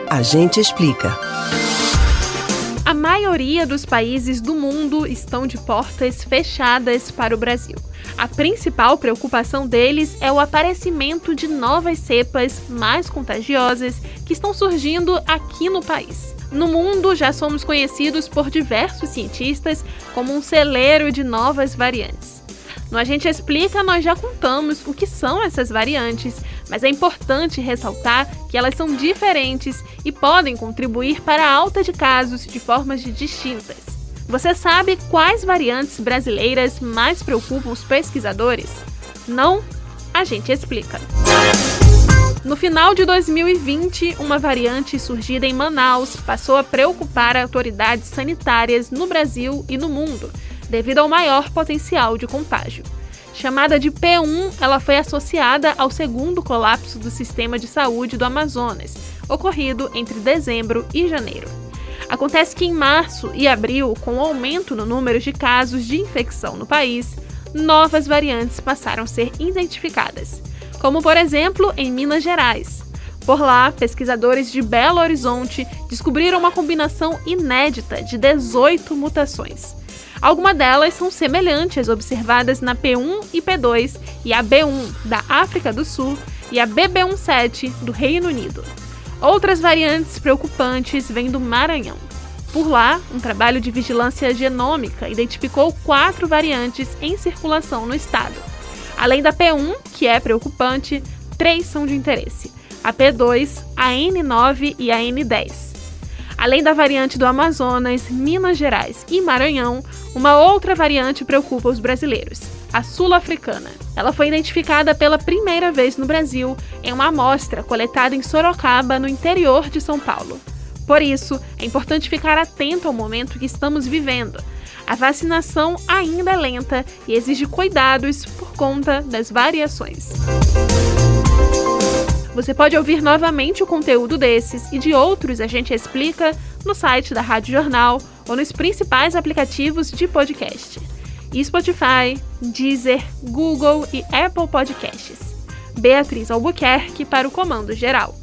A gente explica. A maioria dos países do mundo estão de portas fechadas para o Brasil. A principal preocupação deles é o aparecimento de novas cepas mais contagiosas que estão surgindo aqui no país. No mundo, já somos conhecidos por diversos cientistas como um celeiro de novas variantes. No A Gente Explica, nós já contamos o que são essas variantes, mas é importante ressaltar que elas são diferentes e podem contribuir para a alta de casos de formas distintas. Você sabe quais variantes brasileiras mais preocupam os pesquisadores? Não? A gente explica. No final de 2020, uma variante surgida em Manaus passou a preocupar autoridades sanitárias no Brasil e no mundo, devido ao maior potencial de contágio. Chamada de P1, ela foi associada ao segundo colapso do sistema de saúde do Amazonas, ocorrido entre dezembro e janeiro. Acontece que em março e abril, com o aumento no número de casos de infecção no país, novas variantes passaram a ser identificadas, como por exemplo em Minas Gerais. Por lá, pesquisadores de Belo Horizonte descobriram uma combinação inédita de 18 mutações. Algumas delas são semelhantes às observadas na P1 e P2 e a B1 da África do Sul e a BB17 do Reino Unido. Outras variantes preocupantes vêm do Maranhão. Por lá, um trabalho de vigilância genômica identificou 4 variantes em circulação no estado. Além da P1, que é preocupante, 3 são de interesse: a P2, a N9 e a N10. Além da variante do Amazonas, Minas Gerais e Maranhão, uma outra variante preocupa os brasileiros: a sul-africana. Ela foi identificada pela primeira vez no Brasil em uma amostra coletada em Sorocaba, no interior de São Paulo. Por isso, é importante ficar atento ao momento que estamos vivendo. A vacinação ainda é lenta e exige cuidados por conta das variações. Você pode ouvir novamente o conteúdo desses e de outros A Gente Explica no site da Rádio Jornal ou nos principais aplicativos de podcast: Spotify, Deezer, Google e Apple Podcasts. Beatriz Albuquerque para o Comando Geral.